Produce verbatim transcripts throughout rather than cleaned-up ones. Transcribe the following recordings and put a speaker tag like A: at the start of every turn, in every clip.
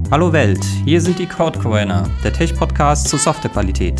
A: Hallo Welt, hier sind die Codecoiner, der Tech-Podcast zur Softwarequalität.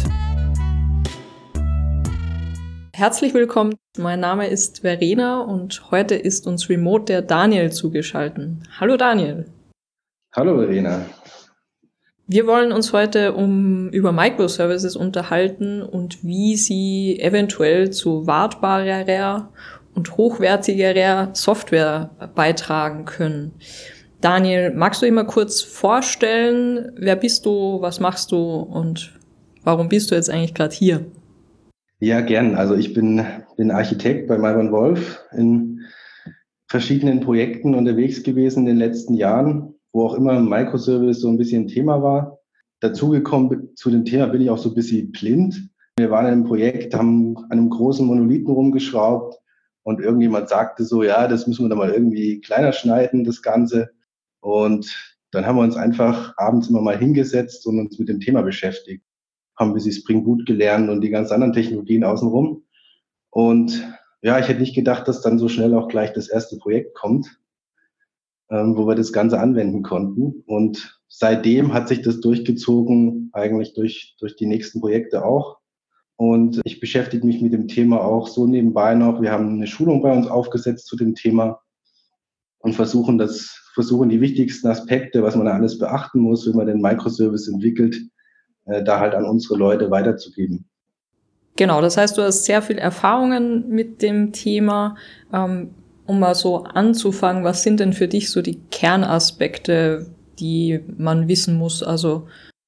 B: Herzlich willkommen, mein Name ist Verena und heute ist uns remote der Daniel zugeschaltet. Hallo Daniel.
C: Hallo Verena.
B: Wir wollen uns heute um über Microservices unterhalten und wie sie eventuell zu wartbarerer und hochwertigerer Software beitragen können. Daniel, magst du dich mal kurz vorstellen, wer bist du, was machst du und warum bist du jetzt eigentlich gerade hier?
C: Ja, gern. Also ich bin, bin Architekt bei Myron Wolf, in verschiedenen Projekten unterwegs gewesen in den letzten Jahren, wo auch immer Microservice so ein bisschen Thema war. Dazugekommen zu dem Thema bin ich auch so ein bisschen blind. Wir waren in einem Projekt, haben an einem großen Monolithen rumgeschraubt und irgendjemand sagte so, ja, das müssen wir dann mal irgendwie kleiner schneiden, das Ganze. Und dann haben wir uns einfach abends immer mal hingesetzt und uns mit dem Thema beschäftigt. Haben wir sie Spring Boot gelernt und die ganz anderen Technologien außenrum. Und ja, ich hätte nicht gedacht, dass dann so schnell auch gleich das erste Projekt kommt, ähm, wo wir das Ganze anwenden konnten. Und seitdem hat sich das durchgezogen, eigentlich durch, durch die nächsten Projekte auch. Und ich beschäftige mich mit dem Thema auch so nebenbei noch. Wir haben eine Schulung bei uns aufgesetzt zu dem Thema und versuchen das, versuchen die wichtigsten Aspekte, was man da alles beachten muss, wenn man den Microservice entwickelt, äh, da halt an unsere Leute weiterzugeben.
B: Genau, das heißt, du hast sehr viel Erfahrungen mit dem Thema. Ähm, um mal so anzufangen, was sind denn für dich so die Kernaspekte, die man wissen muss? Also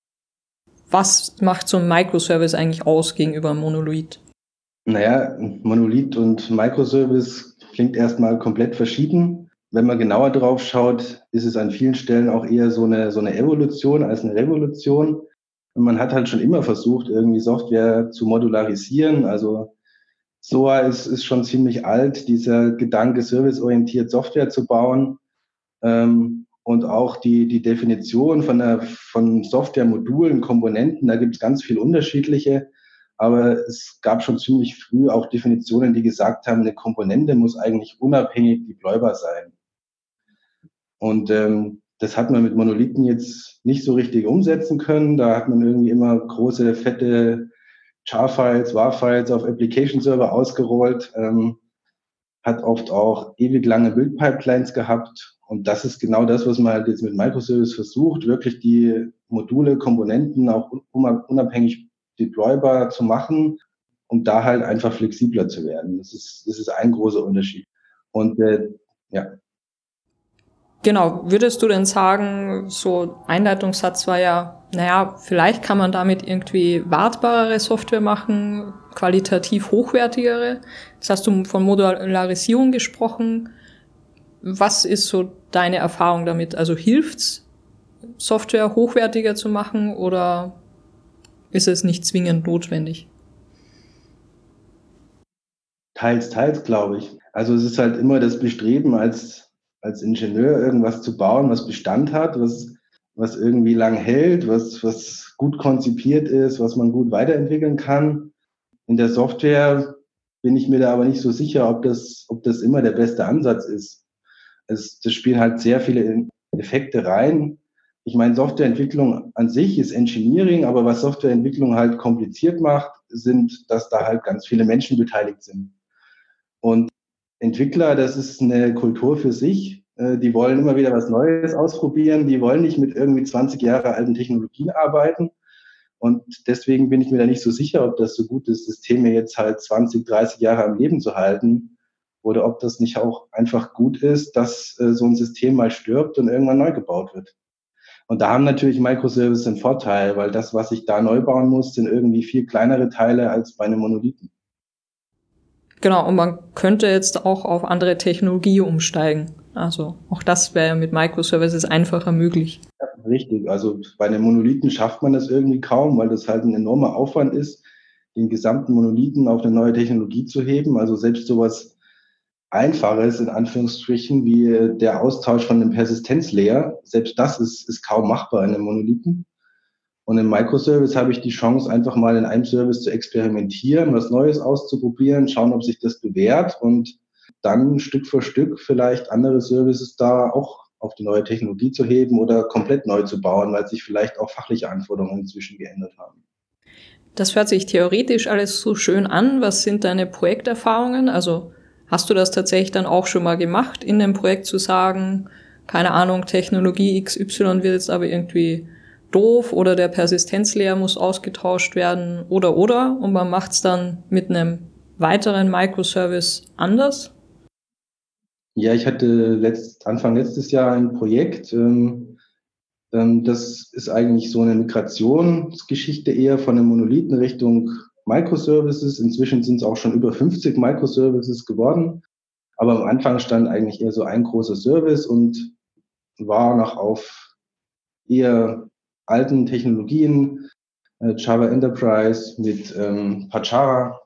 B: was macht so ein Microservice eigentlich aus gegenüber einem Monolith?
C: Naja, Monolith und Microservice klingt erstmal komplett verschieden. Wenn man genauer drauf schaut, ist es an vielen Stellen auch eher so eine, so eine Evolution als eine Revolution. Und man hat halt schon immer versucht, irgendwie Software zu modularisieren. Also S O A ist, ist schon ziemlich alt, dieser Gedanke, serviceorientiert Software zu bauen. Ähm, und auch die, die Definition von, der, von Softwaremodulen, Komponenten, da gibt es ganz viel unterschiedliche. Aber es gab schon ziemlich früh auch Definitionen, die gesagt haben, eine Komponente muss eigentlich unabhängig deploybar sein. Und ähm, das hat man mit Monolithen jetzt nicht so richtig umsetzen können. Da hat man irgendwie immer große, fette Jar-Files, War-Files auf Application-Server ausgerollt, ähm, hat oft auch ewig lange Build-Pipelines gehabt. Und das ist genau das, was man halt jetzt mit Microservice versucht, wirklich die Module, Komponenten auch unabhängig deploybar zu machen, um da halt einfach flexibler zu werden. Das ist, das ist ein großer Unterschied. Und äh, ja.
B: Genau, würdest du denn sagen, so Einleitungssatz war ja, naja, vielleicht kann man damit irgendwie wartbarere Software machen, qualitativ hochwertigere. Jetzt hast du von Modularisierung gesprochen. Was ist so deine Erfahrung damit? Also hilft's, Software hochwertiger zu machen oder ist es nicht zwingend notwendig?
C: Teils, teils, glaube ich. Also es ist halt immer das Bestreben, als als Ingenieur irgendwas zu bauen, was Bestand hat, was, was irgendwie lang hält, was, was gut konzipiert ist, was man gut weiterentwickeln kann. In der Software bin ich mir da aber nicht so sicher, ob das, ob das immer der beste Ansatz ist. Es, das spielen halt sehr viele Effekte rein. Ich meine, Softwareentwicklung an sich ist Engineering, aber was Softwareentwicklung halt kompliziert macht, sind, dass da halt ganz viele Menschen beteiligt sind. Und Entwickler, das ist eine Kultur für sich. Die wollen immer wieder was Neues ausprobieren. Die wollen nicht mit irgendwie zwanzig Jahre alten Technologien arbeiten. Und deswegen bin ich mir da nicht so sicher, ob das so gut ist, Systeme jetzt halt zwanzig, dreißig Jahre am Leben zu halten. Oder ob das nicht auch einfach gut ist, dass so ein System mal stirbt und irgendwann neu gebaut wird. Und da haben natürlich Microservices einen Vorteil, weil das, was ich da neu bauen muss, sind irgendwie viel kleinere Teile als bei einem Monolithen.
B: Genau, und man könnte jetzt auch auf andere Technologie umsteigen. Also auch das wäre mit Microservices einfacher möglich.
C: Ja, richtig. Also bei einem Monolithen schafft man das irgendwie kaum, weil das halt ein enormer Aufwand ist, den gesamten Monolithen auf eine neue Technologie zu heben. Also selbst sowas Einfaches, in Anführungsstrichen, wie der Austausch von einem Persistenzlayer, selbst das ist, ist kaum machbar in einem Monolithen. Und im Microservice habe ich die Chance, einfach mal in einem Service zu experimentieren, was Neues auszuprobieren, schauen, ob sich das bewährt und dann Stück für Stück vielleicht andere Services da auch auf die neue Technologie zu heben oder komplett neu zu bauen, weil sich vielleicht auch fachliche Anforderungen inzwischen geändert haben.
B: Das hört sich theoretisch alles so schön an. Was sind deine Projekterfahrungen? Also hast du das tatsächlich dann auch schon mal gemacht, in dem Projekt zu sagen, keine Ahnung, Technologie X Y wird jetzt aber irgendwie doof oder der Persistenzlayer muss ausgetauscht werden oder oder und man macht es dann mit einem weiteren Microservice anders?
C: Ja, ich hatte letzt, Anfang letztes Jahr ein Projekt, ähm, ähm, das ist eigentlich so eine Migrationsgeschichte eher von einem Monolithen Richtung Microservices. Inzwischen sind es auch schon über fünfzig Microservices geworden, aber am Anfang stand eigentlich eher so ein großer Service und war noch auf eher alten Technologien, äh, Java Enterprise mit ähm, Pachara.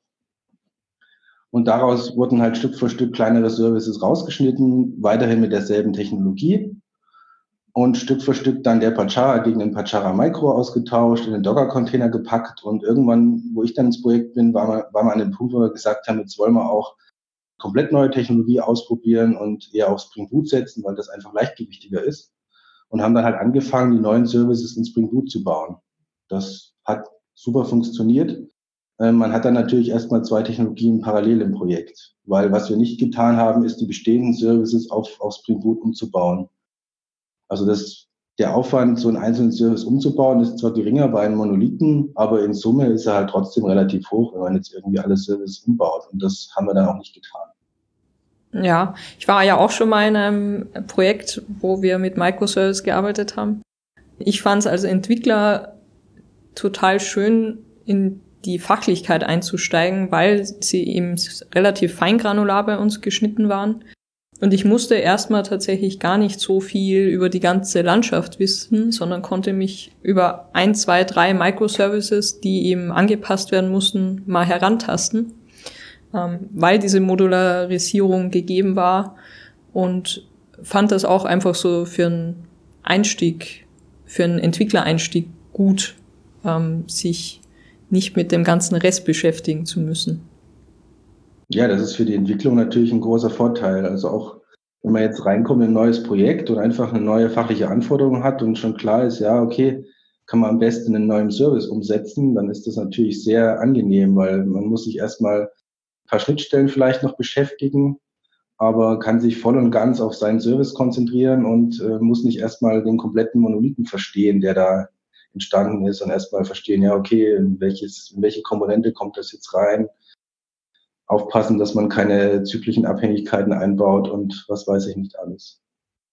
C: Und daraus wurden halt Stück für Stück kleinere Services rausgeschnitten, weiterhin mit derselben Technologie. Und Stück für Stück dann der Pachara gegen den Pachara Micro ausgetauscht, in den Docker-Container gepackt. Und irgendwann, wo ich dann ins Projekt bin, war man, war man an dem Punkt, wo wir gesagt haben, jetzt wollen wir auch komplett neue Technologie ausprobieren und eher auf Spring Boot setzen, weil das einfach leichtgewichtiger ist. Und haben dann halt angefangen, die neuen Services in Spring Boot zu bauen. Das hat super funktioniert. Man hat dann natürlich erstmal zwei Technologien parallel im Projekt, weil was wir nicht getan haben, ist die bestehenden Services auf, auf Spring Boot umzubauen. Also das, der Aufwand, so einen einzelnen Service umzubauen, ist zwar geringer bei einem Monolithen, aber in Summe ist er halt trotzdem relativ hoch, wenn man jetzt irgendwie alle Services umbaut. Und das haben wir dann auch nicht getan.
B: Ja, ich war ja auch schon mal in einem Projekt, wo wir mit Microservice gearbeitet haben. Ich fand es als Entwickler total schön, in die Fachlichkeit einzusteigen, weil sie eben relativ feingranular bei uns geschnitten waren. Und ich musste erstmal tatsächlich gar nicht so viel über die ganze Landschaft wissen, sondern konnte mich über ein, zwei, drei Microservices, die eben angepasst werden mussten, mal herantasten, ähm, weil diese Modularisierung gegeben war und fand das auch einfach so für einen Einstieg, für einen Entwicklereinstieg gut, ähm, sich nicht mit dem ganzen Rest beschäftigen zu müssen.
C: Ja, das ist für die Entwicklung natürlich ein großer Vorteil. Also auch, wenn man jetzt reinkommt in ein neues Projekt und einfach eine neue fachliche Anforderung hat und schon klar ist, ja, okay, kann man am besten einen neuen Service umsetzen, dann ist das natürlich sehr angenehm, weil man muss sich erstmal ein paar Schnittstellen vielleicht noch beschäftigen, aber kann sich voll und ganz auf seinen Service konzentrieren und äh, muss nicht erstmal den kompletten Monolithen verstehen, der da entstanden ist und erstmal verstehen, ja, okay, in, welches, in welche Komponente kommt das jetzt rein? Aufpassen, dass man keine zyklischen Abhängigkeiten einbaut und was weiß ich nicht alles.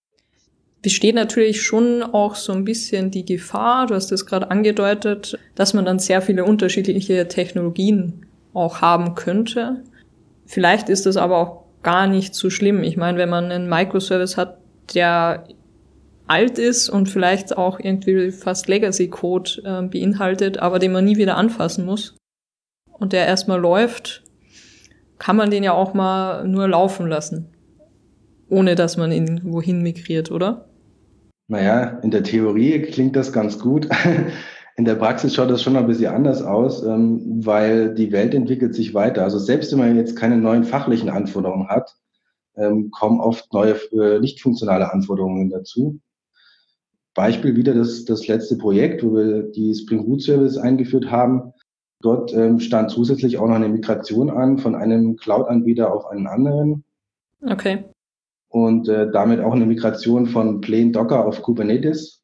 B: Besteht natürlich schon auch so ein bisschen die Gefahr, du hast das gerade angedeutet, dass man dann sehr viele unterschiedliche Technologien auch haben könnte. Vielleicht ist das aber auch gar nicht so schlimm. Ich meine, wenn man einen Microservice hat, der alt ist und vielleicht auch irgendwie fast Legacy-Code äh, beinhaltet, aber den man nie wieder anfassen muss und der erstmal läuft, kann man den ja auch mal nur laufen lassen, ohne dass man ihn wohin migriert, oder?
C: Naja, in der Theorie klingt das ganz gut. In der Praxis schaut das schon ein bisschen anders aus, weil die Welt entwickelt sich weiter. Also selbst wenn man jetzt keine neuen fachlichen Anforderungen hat, kommen oft neue nicht funktionale Anforderungen dazu. Beispiel wieder das, das letzte Projekt, wo wir die Spring Boot Service eingeführt haben. Dort ähm, stand zusätzlich auch noch eine Migration an von einem Cloud-Anbieter auf einen anderen.
B: Okay.
C: Und äh, damit auch eine Migration von Plain Docker auf Kubernetes,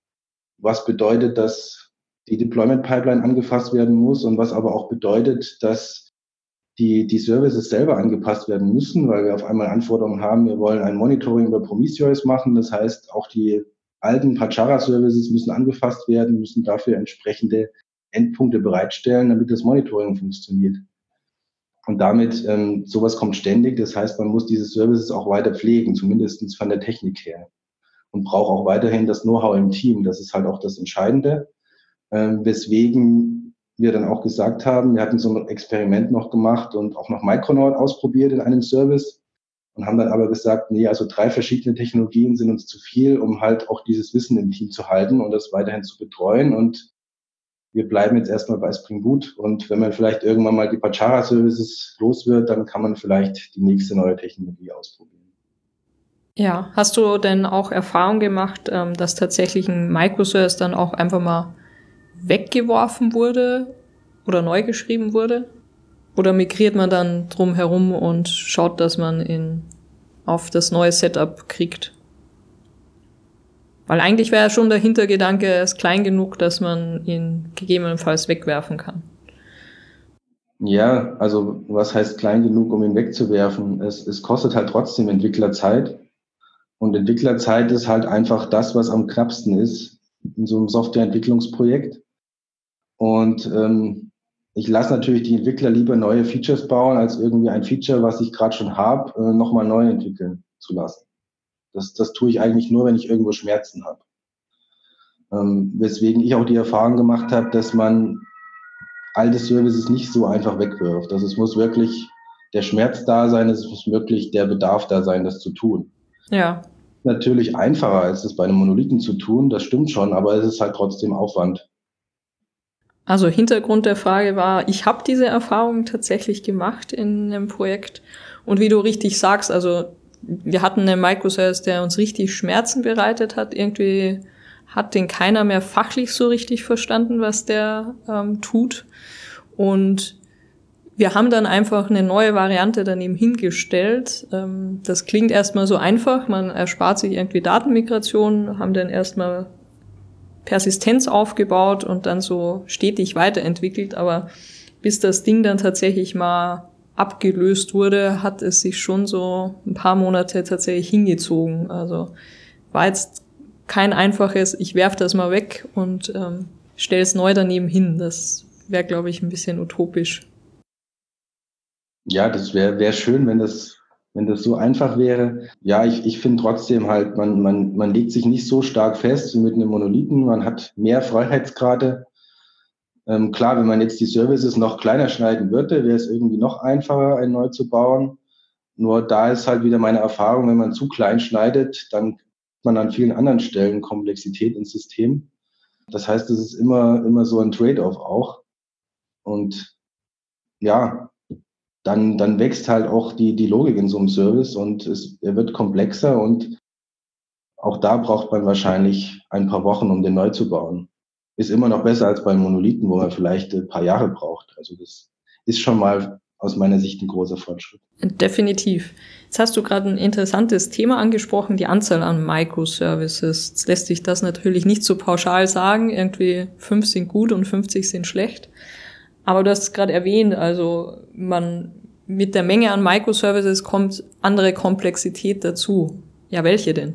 C: was bedeutet, dass die Deployment-Pipeline angefasst werden muss und was aber auch bedeutet, dass die, die Services selber angepasst werden müssen, weil wir auf einmal Anforderungen haben, wir wollen ein Monitoring über Prometheus machen. Das heißt, auch die alten Pachara-Services müssen angefasst werden, müssen dafür entsprechende Endpunkte bereitstellen, damit das Monitoring funktioniert. Und damit, ähm, sowas kommt ständig. Das heißt, man muss diese Services auch weiter pflegen, zumindest von der Technik her. Und braucht auch weiterhin das Know-how im Team. Das ist halt auch das Entscheidende. Ähm, weswegen wir dann auch gesagt haben, wir hatten so ein Experiment noch gemacht und auch noch Micronaut ausprobiert in einem Service und haben dann aber gesagt, nee, also drei verschiedene Technologien sind uns zu viel, um halt auch dieses Wissen im Team zu halten und das weiterhin zu betreuen. Und wir bleiben jetzt erstmal bei Spring Boot. Und wenn man vielleicht irgendwann mal die Pachara-Services los wird, dann kann man vielleicht die nächste neue Technologie ausprobieren.
B: Ja, hast du denn auch Erfahrung gemacht, dass tatsächlich ein Microservice dann auch einfach mal weggeworfen wurde oder neu geschrieben wurde? Oder migriert man dann drum herum und schaut, dass man ihn auf das neue Setup kriegt? Weil eigentlich wäre ja schon der Hintergedanke, er ist klein genug, dass man ihn gegebenenfalls wegwerfen kann.
C: Ja, also was heißt klein genug, um ihn wegzuwerfen? Es, es kostet halt trotzdem Entwicklerzeit. Und Entwicklerzeit ist halt einfach das, was am knappsten ist in so einem Softwareentwicklungsprojekt. Und ähm, ich lasse natürlich die Entwickler lieber neue Features bauen, als irgendwie ein Feature, was ich gerade schon habe, äh, nochmal neu entwickeln zu lassen. Das, das tue ich eigentlich nur, wenn ich irgendwo Schmerzen habe. Ähm, weswegen ich auch die Erfahrung gemacht habe, dass man alte Services nicht so einfach wegwirft. Also es muss wirklich der Schmerz da sein, es muss wirklich der Bedarf da sein, das zu tun.
B: Ja.
C: Natürlich einfacher, als das bei einem Monolithen zu tun, das stimmt schon, aber es ist halt trotzdem Aufwand.
B: Also Hintergrund der Frage war, ich habe diese Erfahrung tatsächlich gemacht in einem Projekt. Und wie du richtig sagst, also wir hatten einen Microservice, der uns richtig Schmerzen bereitet hat. Irgendwie hat den keiner mehr fachlich so richtig verstanden, was der ähm, tut. Und wir haben dann einfach eine neue Variante daneben hingestellt. Ähm, das klingt erstmal so einfach, man erspart sich irgendwie Datenmigration, haben dann erstmal Persistenz aufgebaut und dann so stetig weiterentwickelt, aber bis das Ding dann tatsächlich mal abgelöst wurde, hat es sich schon so ein paar Monate tatsächlich hingezogen. Also war jetzt kein einfaches, ich werf das mal weg und ähm, stelle es neu daneben hin. Das wäre, glaube ich, ein bisschen utopisch.
C: Ja, das wäre wär schön, wenn das, wenn das so einfach wäre. Ja, ich, ich finde trotzdem halt, man, man, man legt sich nicht so stark fest wie mit einem Monolithen. Man hat mehr Freiheitsgrade. Ähm, klar, wenn man jetzt die Services noch kleiner schneiden würde, wäre es irgendwie noch einfacher, einen neu zu bauen. Nur da ist halt wieder meine Erfahrung, wenn man zu klein schneidet, dann hat man an vielen anderen Stellen Komplexität ins System. Das heißt, es ist immer, immer so ein Trade-off auch. Und ja, dann, dann wächst halt auch die, die Logik in so einem Service und es, er wird komplexer und auch da braucht man wahrscheinlich ein paar Wochen, um den neu zu bauen. Ist immer noch besser als beim Monolithen, wo man vielleicht ein paar Jahre braucht. Also das ist schon mal aus meiner Sicht ein großer Fortschritt.
B: Definitiv. Jetzt hast du gerade ein interessantes Thema angesprochen, die Anzahl an Microservices. Jetzt lässt sich das natürlich nicht so pauschal sagen, irgendwie fünf sind gut und fünfzig sind schlecht. Aber du hast es gerade erwähnt, also man mit der Menge an Microservices kommt andere Komplexität dazu. Ja, welche denn?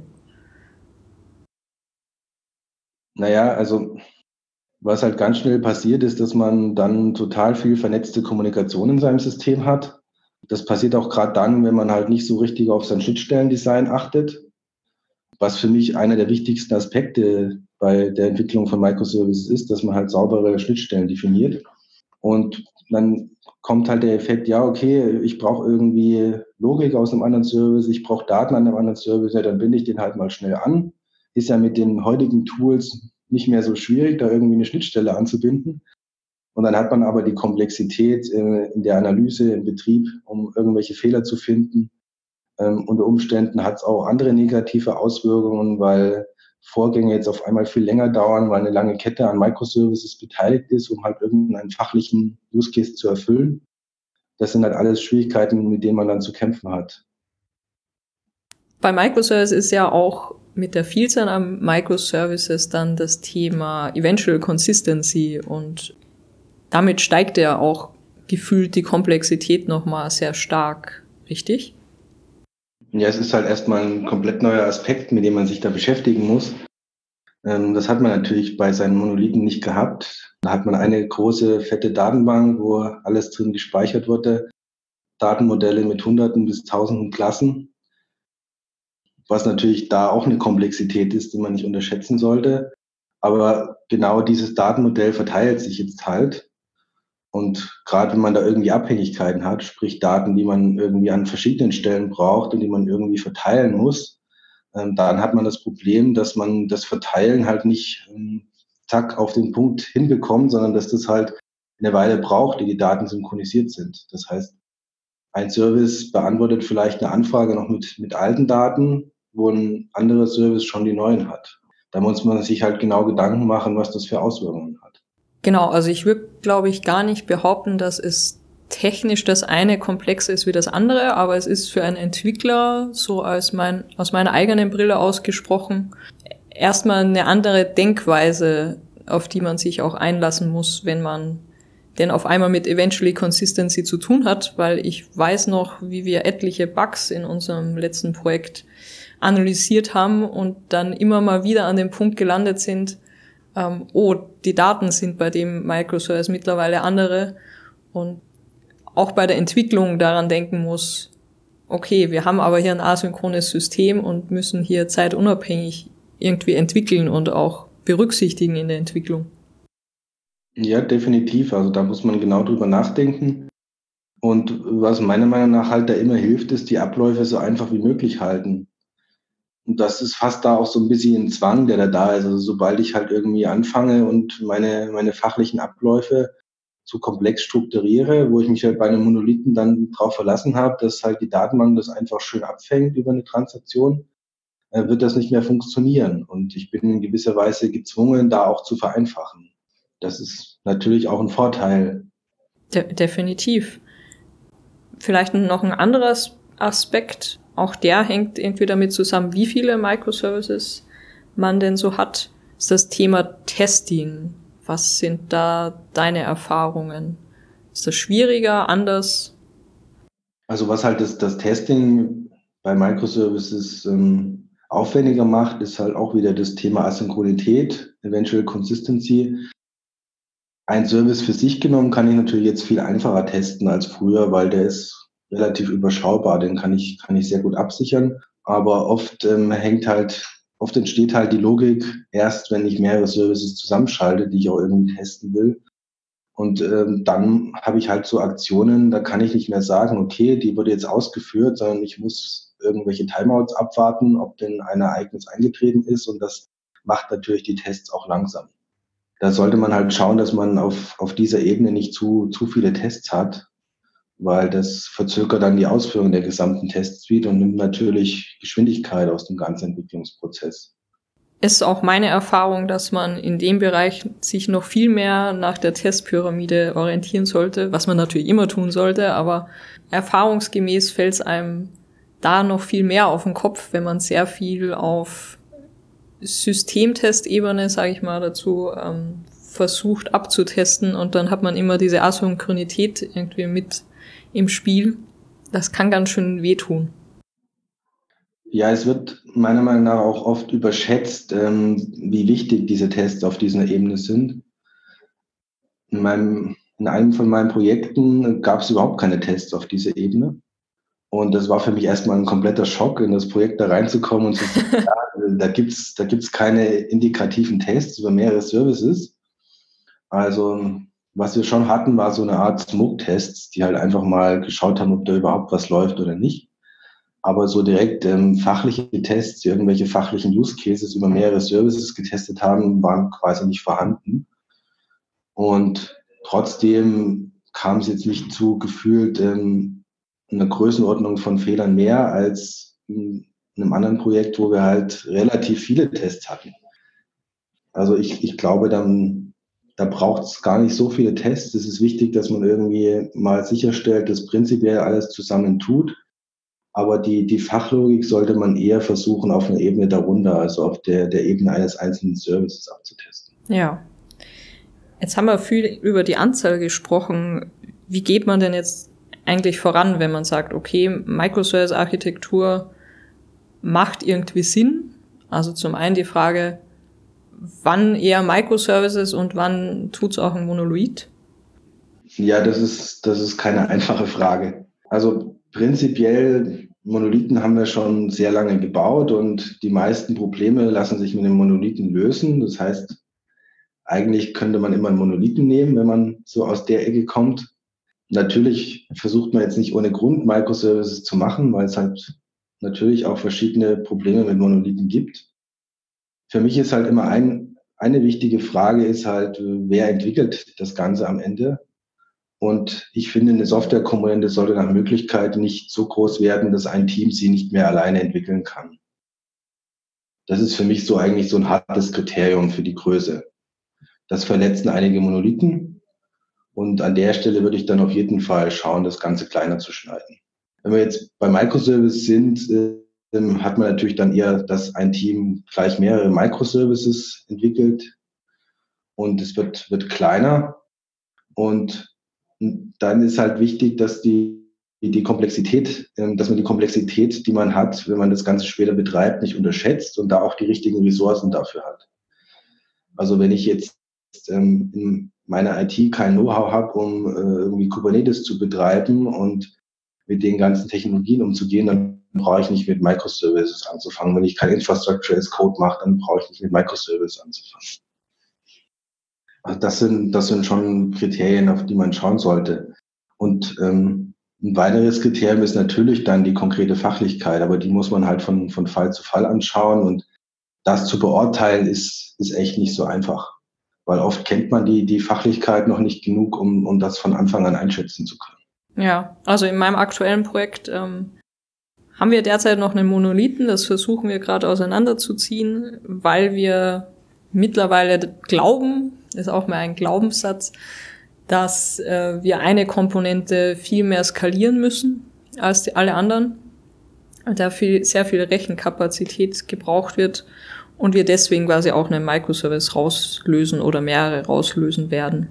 C: Naja, also was halt ganz schnell passiert ist, dass man dann total viel vernetzte Kommunikation in seinem System hat. Das passiert auch gerade dann, wenn man halt nicht so richtig auf sein Schnittstellendesign achtet. Was für mich einer der wichtigsten Aspekte bei der Entwicklung von Microservices ist, dass man halt saubere Schnittstellen definiert. Und dann kommt halt der Effekt, ja, okay, ich brauche irgendwie Logik aus einem anderen Service, ich brauche Daten an einem anderen Service, ja, dann binde ich den halt mal schnell an. Ist ja mit den heutigen Tools nicht mehr so schwierig, da irgendwie eine Schnittstelle anzubinden. Und dann hat man aber die Komplexität in der Analyse, im Betrieb, um irgendwelche Fehler zu finden. Ähm, unter Umständen hat es auch andere negative Auswirkungen, weil Vorgänge jetzt auf einmal viel länger dauern, weil eine lange Kette an Microservices beteiligt ist, um halt irgendeinen fachlichen Use Case zu erfüllen. Das sind halt alles Schwierigkeiten, mit denen man dann zu kämpfen hat.
B: Bei Microservices ist ja auch mit der Vielzahl an Microservices dann das Thema Eventual Consistency und damit steigt ja auch gefühlt die Komplexität nochmal sehr stark, richtig?
C: Ja, es ist halt erstmal ein komplett neuer Aspekt, mit dem man sich da beschäftigen muss. Das hat man natürlich bei seinen Monolithen nicht gehabt. Da hat man eine große, fette Datenbank, wo alles drin gespeichert wurde. Datenmodelle mit Hunderten bis Tausenden Klassen. Was natürlich da auch eine Komplexität ist, die man nicht unterschätzen sollte. Aber genau dieses Datenmodell verteilt sich jetzt halt. Und gerade wenn man da irgendwie Abhängigkeiten hat, sprich Daten, die man irgendwie an verschiedenen Stellen braucht und die man irgendwie verteilen muss, ähm, dann hat man das Problem, dass man das Verteilen halt nicht ähm, zack auf den Punkt hinbekommt, sondern dass das halt eine Weile braucht, die die Daten synchronisiert sind. Das heißt, ein Service beantwortet vielleicht eine Anfrage noch mit, mit alten Daten, wo ein anderer Service schon die neuen hat. Da muss man sich halt genau Gedanken machen, was das für Auswirkungen hat.
B: Genau, also ich würde, glaube ich, gar nicht behaupten, dass es technisch das eine komplexer ist wie das andere, aber es ist für einen Entwickler, so als mein, aus meiner eigenen Brille ausgesprochen, erstmal eine andere Denkweise, auf die man sich auch einlassen muss, wenn man denn auf einmal mit Eventually Consistency zu tun hat, weil ich weiß noch, wie wir etliche Bugs in unserem letzten Projekt analysiert haben und dann immer mal wieder an dem Punkt gelandet sind, ähm, oh, die Daten sind bei dem Microservice mittlerweile andere, und auch bei der Entwicklung daran denken muss, okay, wir haben aber hier ein asynchrones System und müssen hier zeitunabhängig irgendwie entwickeln und auch berücksichtigen in der Entwicklung.
C: Ja, definitiv. Also da muss man genau drüber nachdenken. Und was meiner Meinung nach halt da immer hilft, ist, die Abläufe so einfach wie möglich halten. Und das ist fast da auch so ein bisschen ein Zwang, der da da ist. Also sobald ich halt irgendwie anfange und meine, meine fachlichen Abläufe zu komplex strukturiere, wo ich mich halt bei einem Monolithen dann drauf verlassen habe, dass halt die Datenbank das einfach schön abfängt über eine Transaktion, äh, wird das nicht mehr funktionieren. Und ich bin in gewisser Weise gezwungen, da auch zu vereinfachen. Das ist natürlich auch ein Vorteil.
B: De- definitiv. Vielleicht noch ein anderes Aspekt, auch der hängt irgendwie damit zusammen, wie viele Microservices man denn so hat, ist das Thema Testing. Was sind da deine Erfahrungen? Ist das schwieriger, anders?
C: Also was halt das, das Testing bei Microservices ähm, aufwendiger macht, ist halt auch wieder das Thema Asynchronität, Eventual Consistency. Ein Service für sich genommen kann ich natürlich jetzt viel einfacher testen als früher, weil der ist relativ überschaubar, den kann ich, kann ich sehr gut absichern. Aber oft ähm, hängt halt, oft entsteht halt die Logik erst, wenn ich mehrere Services zusammenschalte, die ich auch irgendwie testen will. Und ähm, dann habe ich halt so Aktionen, da kann ich nicht mehr sagen, okay, die wurde jetzt ausgeführt, sondern ich muss irgendwelche Timeouts abwarten, ob denn ein Ereignis eingetreten ist. Und das macht natürlich die Tests auch langsam. Da sollte man halt schauen, dass man auf, auf dieser Ebene nicht zu, zu viele Tests hat, weil das verzögert dann die Ausführung der gesamten Testsuite und nimmt natürlich Geschwindigkeit aus dem ganzen Entwicklungsprozess.
B: Ist auch meine Erfahrung, dass man in dem Bereich sich noch viel mehr nach der Testpyramide orientieren sollte, was man natürlich immer tun sollte, aber erfahrungsgemäß fällt es einem da noch viel mehr auf den Kopf, wenn man sehr viel auf Systemtestebene, sage ich mal dazu, ähm, versucht abzutesten, und dann hat man immer diese Asynchronität irgendwie mit im Spiel. Das kann ganz schön wehtun.
C: Ja, es wird meiner Meinung nach auch oft überschätzt, ähm, wie wichtig diese Tests auf dieser Ebene sind. In, meinem, in einem von meinen Projekten gab es überhaupt keine Tests auf dieser Ebene. Und das war für mich erstmal ein kompletter Schock, in das Projekt da reinzukommen und zu sagen, ja, da gibt's da gibt's keine indikativen Tests über mehrere Services. Also was wir schon hatten, war so eine Art Smoke-Tests, die halt einfach mal geschaut haben, ob da überhaupt was läuft oder nicht. Aber so direkt ähm, fachliche Tests, die irgendwelche fachlichen Use Cases über mehrere Services getestet haben, waren quasi nicht vorhanden. Und trotzdem kam es jetzt nicht zu gefühlt ähm, einer Größenordnung von Fehlern mehr als in einem anderen Projekt, wo wir halt relativ viele Tests hatten. Also ich, ich glaube, dann, da braucht es gar nicht so viele Tests. Es ist wichtig, dass man irgendwie mal sicherstellt, dass prinzipiell alles zusammen tut. Aber die, die Fachlogik sollte man eher versuchen, auf einer Ebene darunter, also auf der, der Ebene eines einzelnen Services abzutesten.
B: Ja. Jetzt haben wir viel über die Anzahl gesprochen. Wie geht man denn jetzt eigentlich voran, wenn man sagt, okay, Microservice-Architektur macht irgendwie Sinn? Also zum einen die Frage, wann eher Microservices und wann tut's auch ein Monolith?
C: Ja, das ist, das ist keine einfache Frage. Also prinzipiell, Monolithen haben wir schon sehr lange gebaut und die meisten Probleme lassen sich mit dem Monolithen lösen. Das heißt, eigentlich könnte man immer einen Monolithen nehmen, wenn man so aus der Ecke kommt. Natürlich versucht man jetzt nicht ohne Grund Microservices zu machen, weil es halt natürlich auch verschiedene Probleme mit Monolithen gibt. Für mich ist halt immer ein, eine wichtige Frage ist halt, wer entwickelt das Ganze am Ende? Und ich finde, eine Softwarekomponente sollte nach Möglichkeit nicht so groß werden, dass ein Team sie nicht mehr alleine entwickeln kann. Das ist für mich so eigentlich so ein hartes Kriterium für die Größe. Das verletzen einige Monolithen und an der Stelle würde ich dann auf jeden Fall schauen, das Ganze kleiner zu schneiden. Wenn wir jetzt bei Microservice sind, äh, hat man natürlich dann eher, dass ein Team gleich mehrere Microservices entwickelt und es wird, wird kleiner. Und dann ist halt wichtig, dass die, die Komplexität, dass man die Komplexität, die man hat, wenn man das Ganze später betreibt, nicht unterschätzt und da auch die richtigen Ressourcen dafür hat. Also wenn ich jetzt ähm, in meiner I T kein Know-how habe, um äh, irgendwie Kubernetes zu betreiben und mit den ganzen Technologien umzugehen, dann brauche ich nicht mit Microservices anzufangen. Wenn ich kein Infrastructure as Code mache, dann brauche ich nicht mit Microservices anzufangen. Also das sind, das sind schon Kriterien, auf die man schauen sollte. Und ähm, ein weiteres Kriterium ist natürlich dann die konkrete Fachlichkeit, aber die muss man halt von, von Fall zu Fall anschauen und das zu beurteilen ist, ist echt nicht so einfach, weil oft kennt man die, die Fachlichkeit noch nicht genug, um, um das von Anfang an einschätzen zu können.
B: Ja, also in meinem aktuellen Projekt ähm, haben wir derzeit noch einen Monolithen, das versuchen wir gerade auseinanderzuziehen, weil wir mittlerweile glauben, ist auch mal ein Glaubenssatz, dass äh, wir eine Komponente viel mehr skalieren müssen als die, alle anderen, da viel, sehr viel Rechenkapazität gebraucht wird und wir deswegen quasi auch einen Microservice rauslösen oder mehrere rauslösen werden.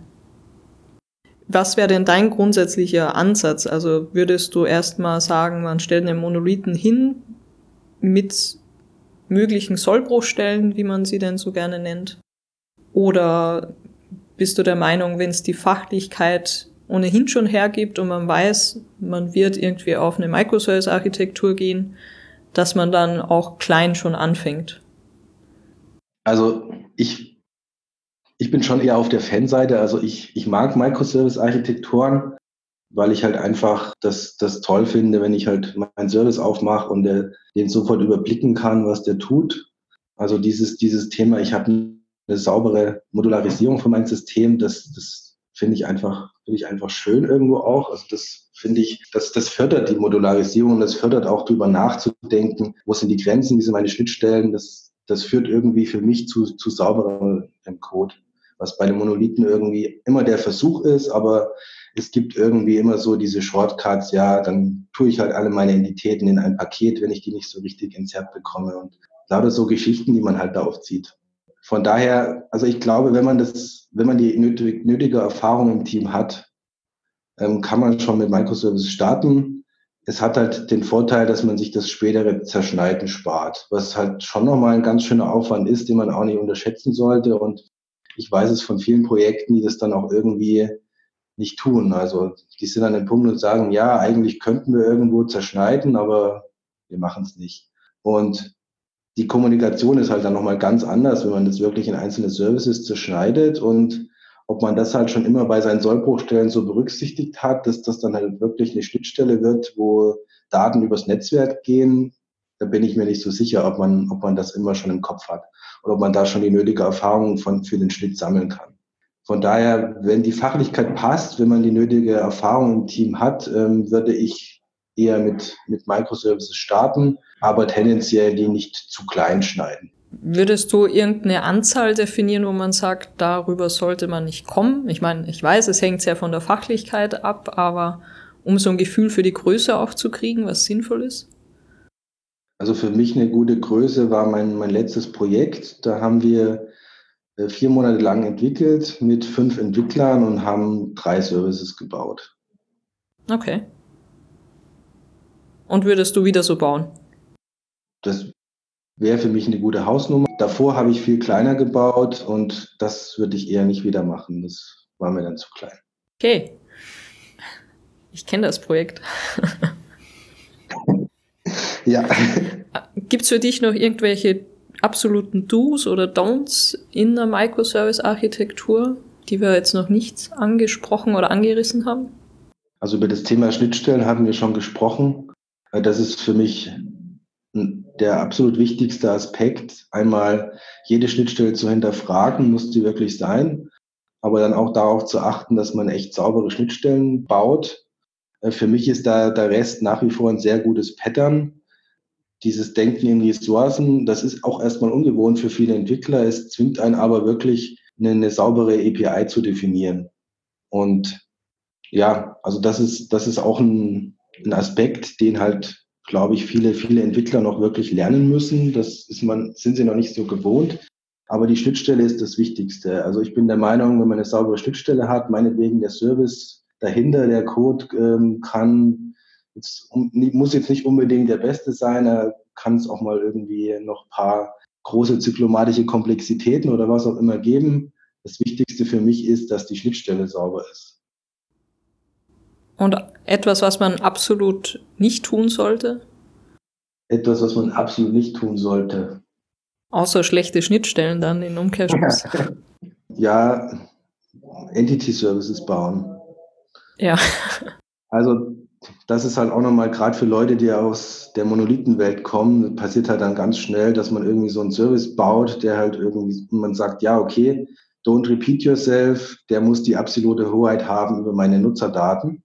B: Was wäre denn dein grundsätzlicher Ansatz? Also würdest du erstmal sagen, man stellt einen Monolithen hin mit möglichen Sollbruchstellen, wie man sie denn so gerne nennt? Oder bist du der Meinung, wenn es die Fachlichkeit ohnehin schon hergibt und man weiß, man wird irgendwie auf eine Microservice-Architektur gehen, dass man dann auch klein schon anfängt?
C: Also ich, ich bin schon eher auf der Fanseite. Also ich, ich mag Microservice-Architekturen, weil ich halt einfach das, das toll finde, wenn ich halt meinen Service aufmache und der, den sofort überblicken kann, was der tut. Also dieses, dieses Thema, ich habe eine saubere Modularisierung von meinem System, das, das finde ich einfach, finde ich einfach schön irgendwo auch. Also das finde ich, das, das fördert die Modularisierung und das fördert auch drüber nachzudenken, wo sind die Grenzen, wie sind meine Schnittstellen. Das, das führt irgendwie für mich zu, zu sauberem Code, was bei den Monolithen irgendwie immer der Versuch ist, aber es gibt irgendwie immer so diese Shortcuts, ja, dann tue ich halt alle meine Entitäten in ein Paket, wenn ich die nicht so richtig entzerrt bekomme und lauter so Geschichten, die man halt da aufzieht. Von daher, also ich glaube, wenn man das, wenn man die nötig, nötige Erfahrung im Team hat, ähm, kann man schon mit Microservices starten. Es hat halt den Vorteil, dass man sich das spätere Zerschneiden spart, was halt schon nochmal ein ganz schöner Aufwand ist, den man auch nicht unterschätzen sollte. Und ich weiß es von vielen Projekten, die das dann auch irgendwie nicht tun. Also die sind an dem Punkt und sagen, ja, eigentlich könnten wir irgendwo zerschneiden, aber wir machen es nicht. Und die Kommunikation ist halt dann nochmal ganz anders, wenn man das wirklich in einzelne Services zerschneidet und ob man das halt schon immer bei seinen Sollbruchstellen so berücksichtigt hat, dass das dann halt wirklich eine Schnittstelle wird, wo Daten übers Netzwerk gehen, da bin ich mir nicht so sicher, ob man, ob man das immer schon im Kopf hat oder ob man da schon die nötige Erfahrung von, für den Schnitt sammeln kann. Von daher, wenn die Fachlichkeit passt, wenn man die nötige Erfahrung im Team hat, ähm, würde ich eher mit, mit Microservices starten, aber tendenziell die nicht zu klein schneiden.
B: Würdest du irgendeine Anzahl definieren, wo man sagt, darüber sollte man nicht kommen? Ich meine, ich weiß, es hängt sehr von der Fachlichkeit ab, aber um so ein Gefühl für die Größe auch zu kriegen, was sinnvoll ist?
C: Also für mich eine gute Größe war mein, mein letztes Projekt. Da haben wir vier Monate lang entwickelt mit fünf Entwicklern und haben drei Services gebaut.
B: Okay. Und würdest du wieder so bauen?
C: Das wäre für mich eine gute Hausnummer. Davor habe ich viel kleiner gebaut und das würde ich eher nicht wieder machen. Das war mir dann zu klein.
B: Okay. Ich kenne das Projekt.
C: Ja.
B: Gibt es für dich noch irgendwelche absoluten Do's oder Don'ts in der Microservice-Architektur, die wir jetzt noch nicht angesprochen oder angerissen haben?
C: Also über das Thema Schnittstellen hatten wir schon gesprochen. Das ist für mich der absolut wichtigste Aspekt. Einmal jede Schnittstelle zu hinterfragen, muss die wirklich sein, aber dann auch darauf zu achten, dass man echt saubere Schnittstellen baut. Für mich ist da der Rest nach wie vor ein sehr gutes Pattern. dieses Denken in Ressourcen, das ist auch erstmal ungewohnt für viele Entwickler. Es zwingt einen aber wirklich, eine, eine saubere A P I zu definieren. Und ja, also das ist, das ist auch ein, ein Aspekt, den halt, glaube ich, viele, viele Entwickler noch wirklich lernen müssen. Das ist man, sind sie noch nicht so gewohnt. Aber die Schnittstelle ist das Wichtigste. Also ich bin der Meinung, wenn man eine saubere Schnittstelle hat, meinetwegen der Service dahinter, der Code ähm, kann, jetzt, muss jetzt nicht unbedingt der Beste sein, er kann es auch mal irgendwie noch ein paar große zyklomatische Komplexitäten oder was auch immer geben. Das Wichtigste für mich ist, dass die Schnittstelle sauber ist.
B: Und etwas, was man absolut nicht tun sollte?
C: Etwas, was man absolut nicht tun sollte.
B: Außer schlechte Schnittstellen dann in Umkehrschluss.
C: Ja, Entity Services bauen.
B: Ja.
C: Also das ist halt auch nochmal, gerade für Leute, die aus der Monolithenwelt kommen, passiert halt dann ganz schnell, dass man irgendwie so einen Service baut, der halt irgendwie, man sagt, ja, okay, don't repeat yourself, der muss die absolute Hoheit haben über meine Nutzerdaten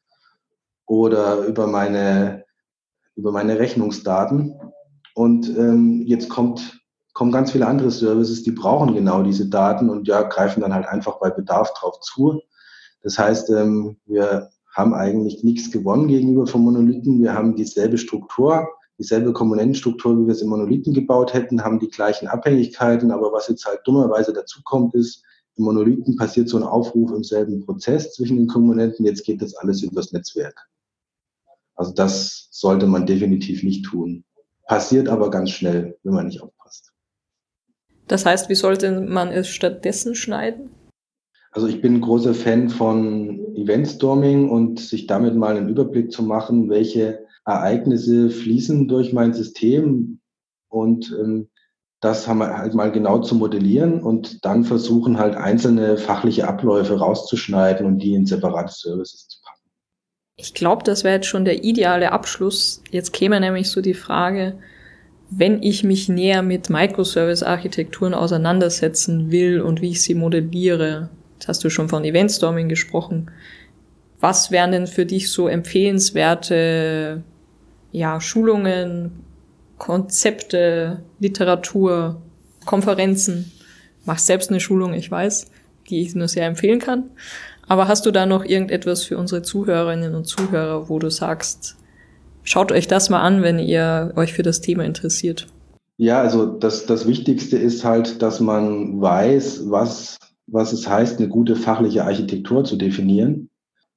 C: oder über meine, über meine Rechnungsdaten. Und ähm, jetzt kommt kommen ganz viele andere Services, die brauchen genau diese Daten und ja, greifen dann halt einfach bei Bedarf drauf zu. Das heißt, ähm, wir haben eigentlich nichts gewonnen gegenüber vom Monolithen. Wir haben dieselbe Struktur, dieselbe Komponentenstruktur, wie wir es im Monolithen gebaut hätten, haben die gleichen Abhängigkeiten, aber was jetzt halt dummerweise dazu kommt, ist, im Monolithen passiert so ein Aufruf im selben Prozess zwischen den Komponenten, jetzt geht das alles über das Netzwerk. Also das sollte man definitiv nicht tun. Passiert aber ganz schnell, wenn man nicht aufpasst.
B: Das heißt, wie sollte man es stattdessen schneiden?
C: Also ich bin ein großer Fan von Eventstorming und sich damit mal einen Überblick zu machen, welche Ereignisse fließen durch mein System und ähm, das haben wir halt mal genau zu modellieren und dann versuchen halt einzelne fachliche Abläufe rauszuschneiden und die in separate Services zu packen.
B: Ich glaube, das wäre jetzt schon der ideale Abschluss. Jetzt käme nämlich so die Frage, wenn ich mich näher mit Microservice-Architekturen auseinandersetzen will und wie ich sie modelliere, jetzt hast du schon von Eventstorming gesprochen, was wären denn für dich so empfehlenswerte ja, Schulungen, Konzepte, Literatur, Konferenzen? Machst selbst eine Schulung, ich weiß, die ich nur sehr empfehlen kann. Aber hast du da noch irgendetwas für unsere Zuhörerinnen und Zuhörer, wo du sagst, schaut euch das mal an, wenn ihr euch für das Thema interessiert?
C: Ja, also das, das Wichtigste ist halt, dass man weiß, was, was es heißt, eine gute fachliche Architektur zu definieren.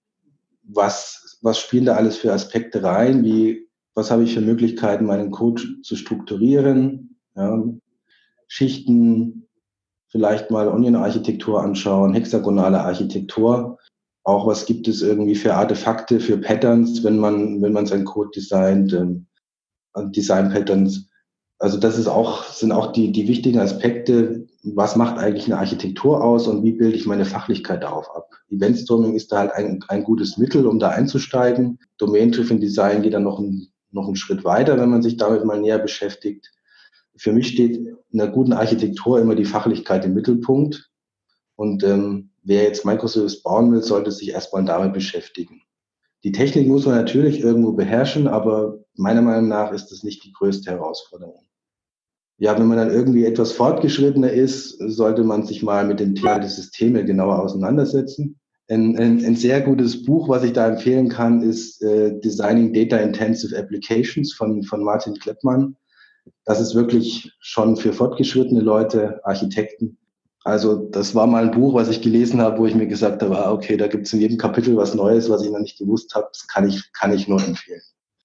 C: Was, was spielen da alles für Aspekte rein? Wie, was habe ich für Möglichkeiten, meinen Code zu strukturieren? Ja, Schichten, vielleicht mal Onion-Architektur anschauen, hexagonale Architektur. Auch was gibt es irgendwie für Artefakte, für Patterns, wenn man, wenn man seinen Code designt, ähm, Design-Patterns. Also das ist auch, sind auch die, die wichtigen Aspekte. Was macht eigentlich eine Architektur aus und wie bilde ich meine Fachlichkeit darauf ab? Eventstorming ist da halt ein, ein gutes Mittel, um da einzusteigen. Domain-Driven Design geht dann noch, ein, noch einen Schritt weiter, wenn man sich damit mal näher beschäftigt. Für mich steht in einer guten Architektur immer die Fachlichkeit im Mittelpunkt. Und ähm, wer jetzt Microservice bauen will, sollte sich erstmal damit beschäftigen. Die Technik muss man natürlich irgendwo beherrschen, aber meiner Meinung nach ist das nicht die größte Herausforderung. Ja, wenn man dann irgendwie etwas fortgeschrittener ist, sollte man sich mal mit dem Thema der Systeme genauer auseinandersetzen. Ein, ein, ein sehr gutes Buch, was ich da empfehlen kann, ist äh, Designing Data Intensive Applications von, von Martin Kleppmann. Das ist wirklich schon für fortgeschrittene Leute, Architekten. Also das war mal ein Buch, was ich gelesen habe, wo ich mir gesagt habe, ah, okay, da gibt es in jedem Kapitel was Neues, was ich noch nicht gewusst habe. Das kann ich, kann ich nur empfehlen.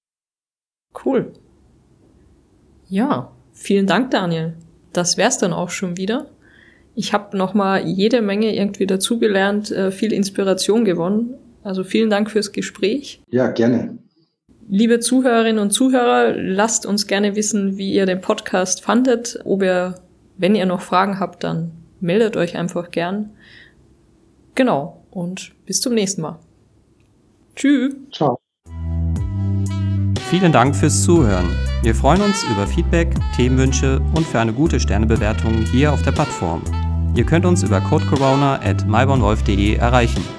B: Cool. Ja, vielen Dank, Daniel. Das wär's dann auch schon wieder. Ich habe nochmal jede Menge irgendwie dazugelernt, äh, viel Inspiration gewonnen. Also vielen Dank fürs Gespräch.
C: Ja, gerne.
B: Liebe Zuhörerinnen und Zuhörer, lasst uns gerne wissen, wie ihr den Podcast fandet. Ob ihr, wenn ihr noch Fragen habt, dann meldet euch einfach gern. Genau, und bis zum nächsten Mal. Tschüss.
C: Ciao.
A: Vielen Dank fürs Zuhören. Wir freuen uns über Feedback, Themenwünsche und für eine gute Sternebewertung hier auf der Plattform. Ihr könnt uns über codecorona at mybornwolf punkt de erreichen.